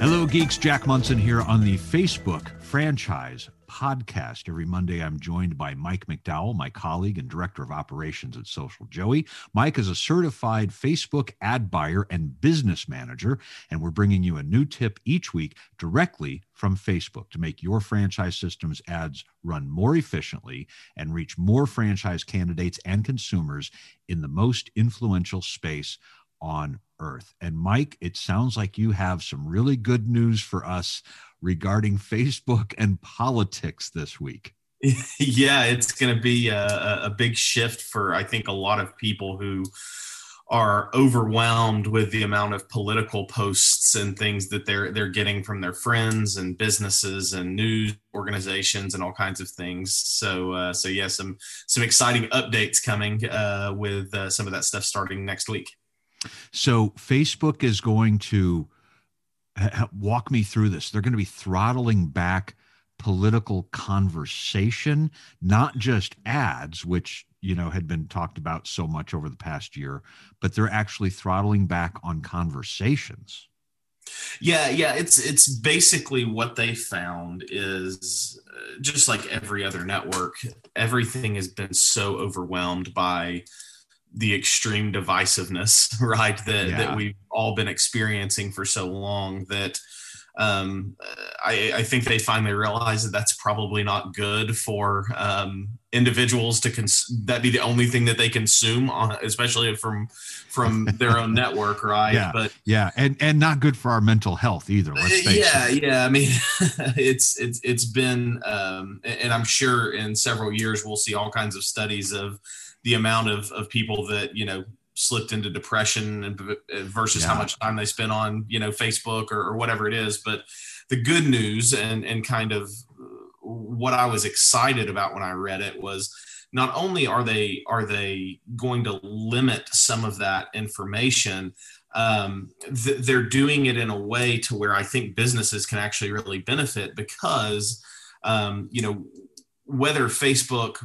Hello, geeks. Jack Munson here on the Facebook Franchise Podcast. Every Monday, I'm joined by Mike McDowell, my colleague and director of operations at Social Joey. Mike is a certified Facebook ad buyer and business manager, and we're bringing you a new tip each week directly from Facebook to make your franchise system's ads run more efficiently and reach more franchise candidates and consumers in the most influential space on earth. And Mike, it sounds like you have some really good news for us regarding Facebook and politics this week. Yeah, it's going to be a big shift for, I think, a lot of people who are overwhelmed with the amount of political posts and things that they're getting from their friends and businesses and news organizations and all kinds of things. So yeah, some exciting updates coming with some of that stuff starting next week. So Facebook is going to walk me through this. They're going to be throttling back political conversation, not just ads, which, had been talked about so much over the past year, but they're actually throttling back on conversations. Yeah. It's basically what they found is just like every other network, everything has been so overwhelmed by the extreme divisiveness, right? That we've all been experiencing for so long that I think they finally realized that that's probably not good for individuals to that be the only thing that they consume, especially from their own network, right? And not good for our mental health either. Let's face it. I mean, it's been, and I'm sure in several years we'll see all kinds of studies of the amount of people that, slipped into depression and versus how much time they spend on, Facebook or whatever it is. But the good news and kind of what I was excited about when I read it was not only are they going to limit some of that information, they're doing it in a way to where I think businesses can actually really benefit because, whether Facebook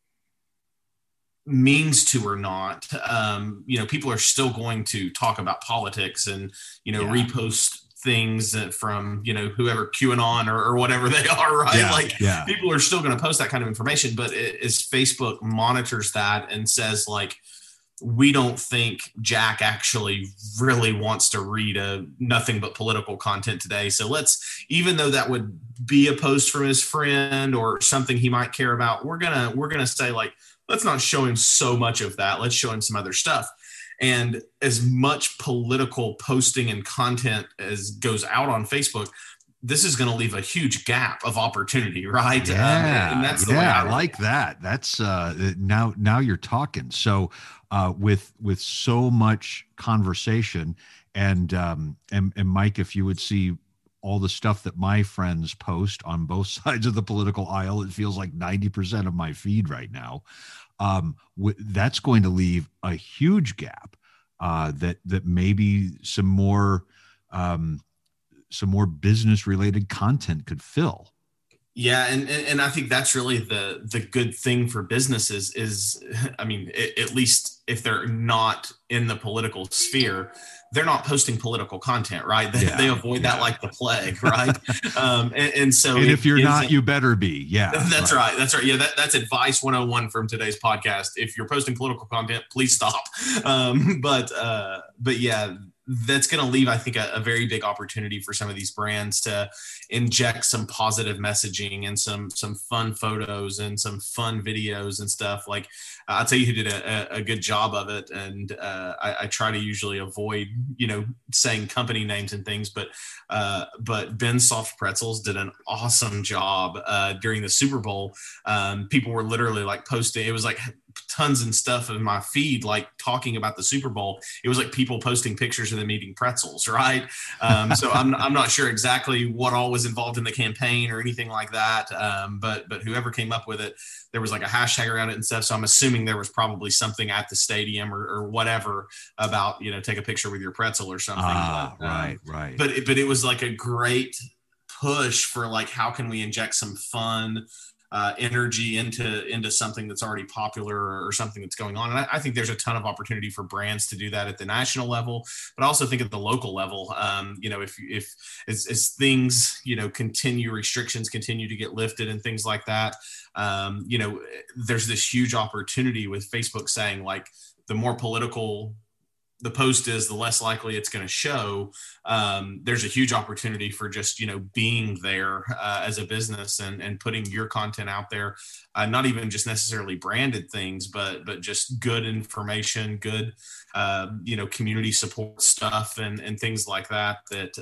means to or not, people are still going to talk about politics and, repost things from, whoever QAnon or whatever they are, right? People are still going to post that kind of information, but as Facebook monitors that and says like, we don't think Jack actually really wants to read nothing but political content today. So even though that would be a post from his friend or something he might care about, we're going to say like, let's not show him so much of that. Let's show him some other stuff. And as much political posting and content as goes out on Facebook, this is going to leave a huge gap of opportunity, right? Yeah, and that's the way I like that. That's now you're talking. So with so much conversation and Mike, if you would see all the stuff that my friends post on both sides of the political aisle, it feels like 90% of my feed right now. That's going to leave a huge gap that maybe some more business related content could fill. Yeah. And I think that's really the good thing for businesses is, I mean, at least if they're not in the political sphere, they're not posting political content, right? They avoid that like the plague, right? and so if you're not, you better be. Yeah, that's right. That's right. Yeah, that's advice 101 from today's podcast. If you're posting political content, please stop. But yeah, that's going to leave, I think, a very big opportunity for some of these brands to inject some positive messaging and some fun photos and some fun videos and stuff. Like I'll tell you who did a good job of it. And I try to usually avoid, saying company names and things, but Ben Soft Pretzels did an awesome job during the Super Bowl. People were literally like posting, it was like tons and stuff in my feed, like talking about the Super Bowl. It was like people posting pictures of them eating pretzels, right? So I'm not sure exactly what all was involved in the campaign or anything like that. But whoever came up with it, there was like a hashtag around it and stuff. So I'm assuming there was probably something at the stadium or whatever about, take a picture with your pretzel or something. Right. But it was like a great push for like, how can we inject some fun, energy into something that's already popular or something that's going on. And I think there's a ton of opportunity for brands to do that at the national level, but I also think at the local level, if as things, restrictions continue to get lifted and things like that, there's this huge opportunity with Facebook saying, like, the more political the post is, the less likely it's going to show. There's a huge opportunity for just, being there as a business and putting your content out there, not even just necessarily branded things, but just good information, good, community support stuff and things like that,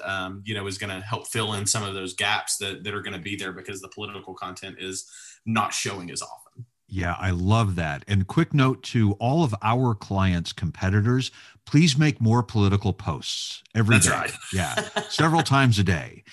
is going to help fill in some of those gaps that are going to be there because the political content is not showing as often. Yeah, I love that. And quick note to all of our clients' competitors, please make more political posts every day. That's right. Yeah, several times a day.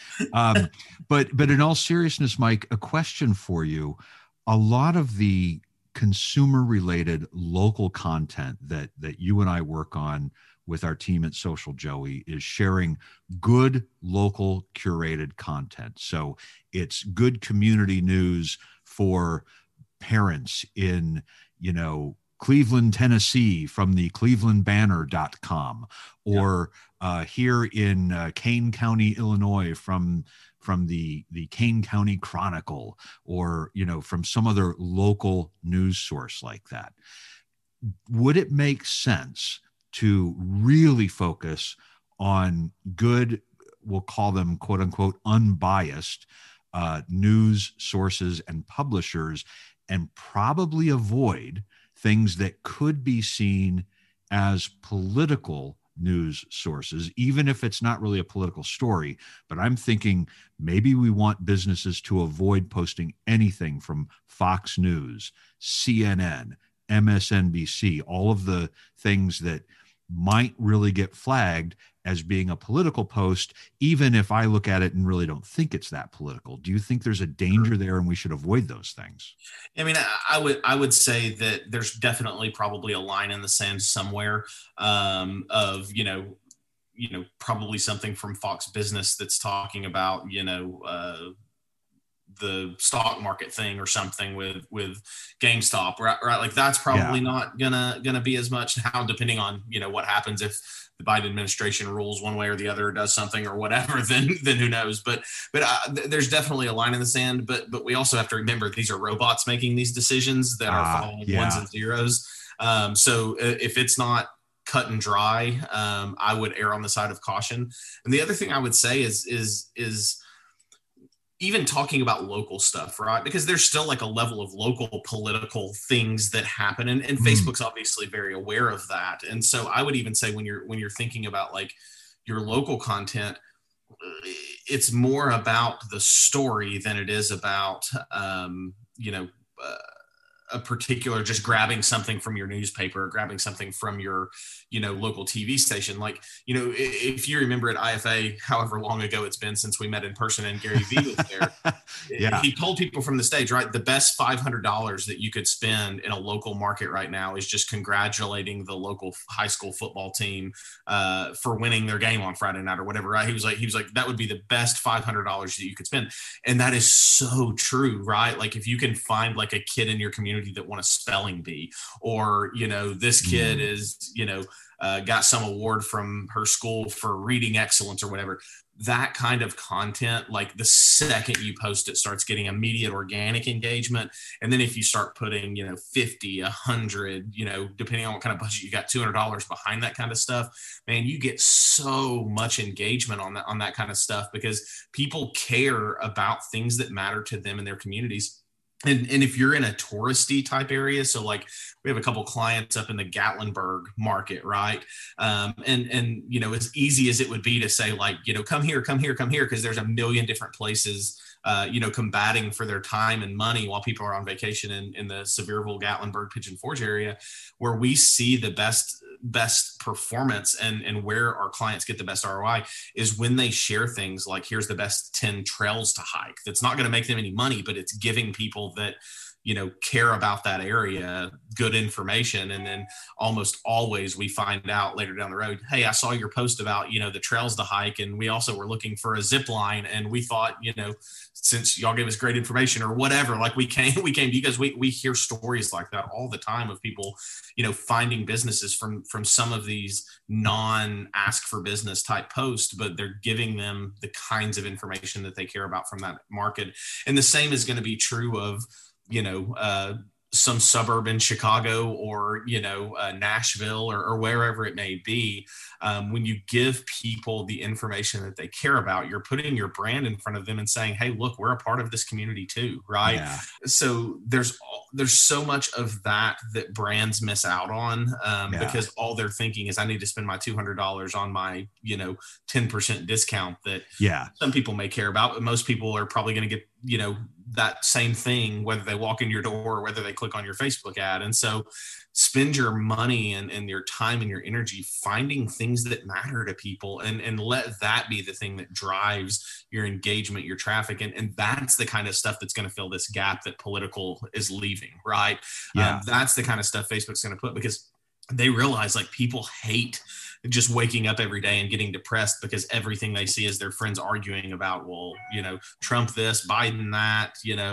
But in all seriousness, Mike, a question for you. A lot of the consumer-related local content that you and I work on with our team at Social Joey is sharing good local curated content. So it's good community news for parents in, Cleveland, Tennessee from the clevelandbanner.com, or here in Kane County, Illinois from the Kane County Chronicle, or, from some other local news source like that. Would it make sense to really focus on good, we'll call them quote unquote unbiased news sources and publishers, and probably avoid things that could be seen as political news sources, even if it's not really a political story? But I'm thinking maybe we want businesses to avoid posting anything from Fox News, CNN, MSNBC, all of the things that might really get flagged as being a political post, even if I look at it and really don't think it's that political. Do you think there's a danger there and we should avoid those things? I mean, I would say that there's definitely probably a line in the sand somewhere of, probably something from Fox Business that's talking about, the stock market thing or something with GameStop, right? Like that's probably not gonna be as much now, depending on, what happens if the Biden administration rules one way or the other, does something or whatever, then who knows? But there's definitely a line in the sand, but we also have to remember these are robots making these decisions that are following ones and zeros. So if it's not cut and dry, I would err on the side of caution. And the other thing I would say is even talking about local stuff, right? Because there's still like a level of local political things that happen. And Facebook's obviously very aware of that. And so I would even say when you're thinking about like your local content, it's more about the story than it is about, a particular, just grabbing something from your newspaper or grabbing something from your, local TV station. Like, if you remember at IFA, however long ago it's been since we met in person and Gary Vee was there, he told people from the stage, right, the best $500 that you could spend in a local market right now is just congratulating the local high school football team for winning their game on Friday night or whatever, right? He was like, that would be the best $500 that you could spend. And that is so true, right? Like if you can find like a kid in your community that won a spelling bee, or this kid is got some award from her school for reading excellence or whatever, that kind of content, like the second you post it, starts getting immediate organic engagement. And then if you start putting 50, 100, depending on what kind of budget you got, $200 behind that kind of stuff, man, you get so much engagement on that kind of stuff, because people care about things that matter to them in their communities. And if you're in a touristy type area, so like we have a couple clients up in the Gatlinburg market, right? And as easy as it would be to say like, come here, because there's a million different places, combating for their time and money while people are on vacation in the Sevierville, Gatlinburg, Pigeon Forge area, where we see the best performance and where our clients get the best ROI is when they share things like, here's the best 10 trails to hike. That's not going to make them any money, but it's giving people that care about that area, good information. And then almost always we find out later down the road, hey, I saw your post about, the trails to hike. And we also were looking for a zip line. And we thought, since y'all gave us great information or whatever, like we came to you guys. We hear stories like that all the time of people, finding businesses from some of these non-ask for business type posts, but they're giving them the kinds of information that they care about from that market. And the same is going to be true of, some suburb in Chicago or, Nashville or wherever it may be. When you give people the information that they care about, you're putting your brand in front of them and saying, hey, look, we're a part of this community too. Right. Yeah. So there's so much of that brands miss out on because all they're thinking is I need to spend my $200 on my, 10% discount that some people may care about, but most people are probably going to get, that same thing, whether they walk in your door or whether they click on your Facebook ad. And so spend your money and your time and your energy finding things that matter to people and let that be the thing that drives your engagement, your traffic. And that's the kind of stuff that's going to fill this gap that political is leaving, right? Yeah. That's the kind of stuff Facebook's going to put, because they realize like people hate just waking up every day and getting depressed because everything they see is their friends arguing about, well, Trump this, Biden that,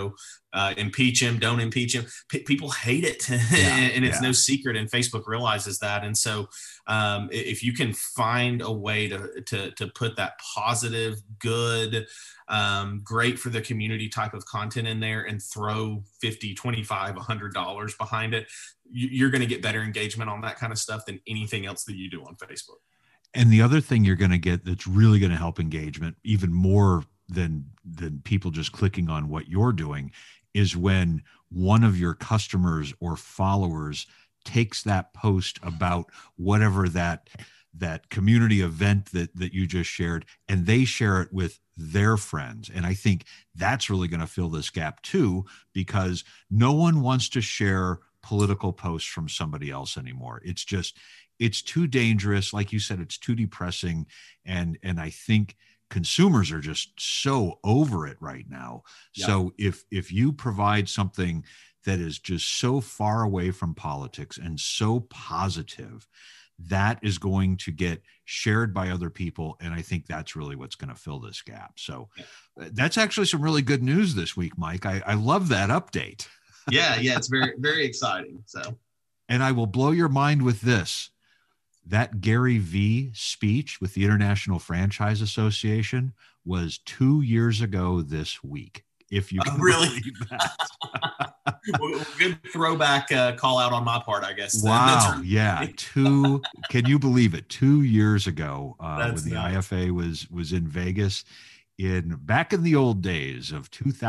impeach him, don't impeach him. People hate it. And it's no secret. And Facebook realizes that. And so if you can find a way to put that positive, good, great for the community type of content in there and throw $50, $25, $100 behind it, you're going to get better engagement on that kind of stuff than anything else that you do on Facebook. And the other thing you're going to get that's really going to help engagement even more than people just clicking on what you're doing is when one of your customers or followers takes that post about whatever that community event that you just shared, and they share it with their friends. And I think that's really going to fill this gap too, because no one wants to share political posts from somebody else anymore. It's too dangerous. Like you said, it's too depressing. And I think consumers are just so over it right now. Yeah. So if you provide something that is just so far away from politics and so positive, that is going to get shared by other people. And I think that's really what's going to fill this gap. So that's actually some really good news this week, Mike. I love that update. Yeah, it's very, very exciting. So, and I will blow your mind with this. That Gary Vee speech with the International Franchise Association was 2 years ago this week. If you can really believe that. Good throwback call out on my part, I guess. Wow. Yeah. Can you believe it? 2 years ago when the IFA was in Vegas back in the old days of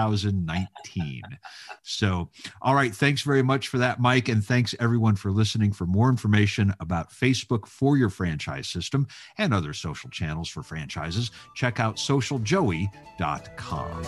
2019. So, all right. Thanks very much for that, Mike. And thanks everyone for listening. For more information about Facebook for your franchise system and other social channels for franchises, check out socialjoey.com.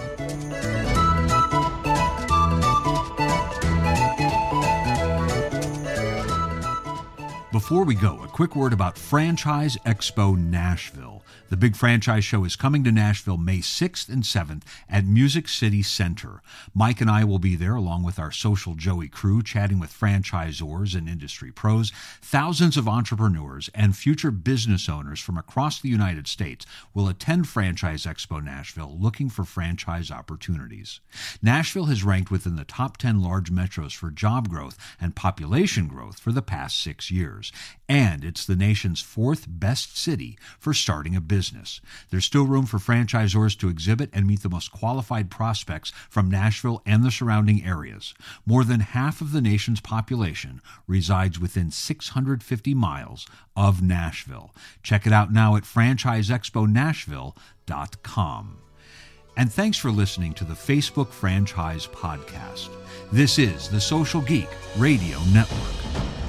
Before we go, a quick word about Franchise Expo Nashville. The big franchise show is coming to Nashville May 6th and 7th at Music City Center. Mike and I will be there along with our Social Joey crew, chatting with franchisors and industry pros. Thousands of entrepreneurs and future business owners from across the United States will attend Franchise Expo Nashville looking for franchise opportunities. Nashville has ranked within the top 10 large metros for job growth and population growth for the past 6 years. And it's the nation's 4th best city for starting a business. There's still room for franchisors to exhibit and meet the most qualified prospects from Nashville and the surrounding areas. More than half of the nation's population resides within 650 miles of Nashville. Check it out now at franchiseexponashville.com. And thanks for listening to the Facebook Franchise Podcast. This is the Social Geek Radio Network.